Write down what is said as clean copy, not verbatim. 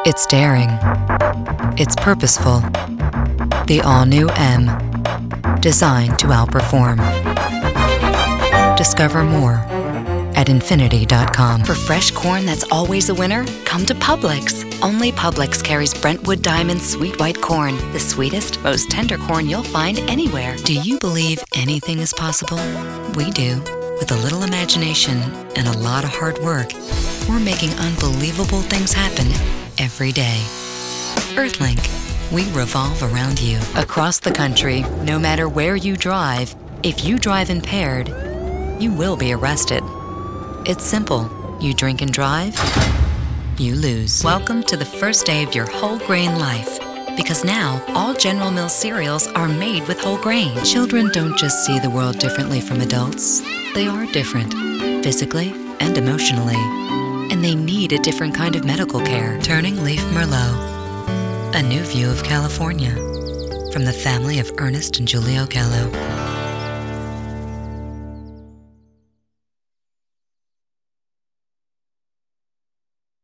It's daring. It's purposeful. The all-new M. Designed to outperform. Discover more at Infiniti.com. For fresh corn that's always a winner, come to Publix. Only Publix carries Brentwood Diamond Sweet White Corn, the sweetest, most tender corn you'll find anywhere. Do you believe anything is possible? We do. With a little imagination and a lot of hard work, we're making unbelievable things happen every day. Earthlink, we revolve around you. Across the country, no matter where you drive, if you drive impaired, you will be arrested. It's simple. You drink and drive, you lose. Welcome to the first day of your whole grain life. Because now, all General Mills cereals are made with whole grain. Children don't just see the world differently from adults. They are different, physically and emotionally. And they need a different kind of medical care. Turning Leaf Merlot. A new view of California. From the family of Ernest and Julio Gallo.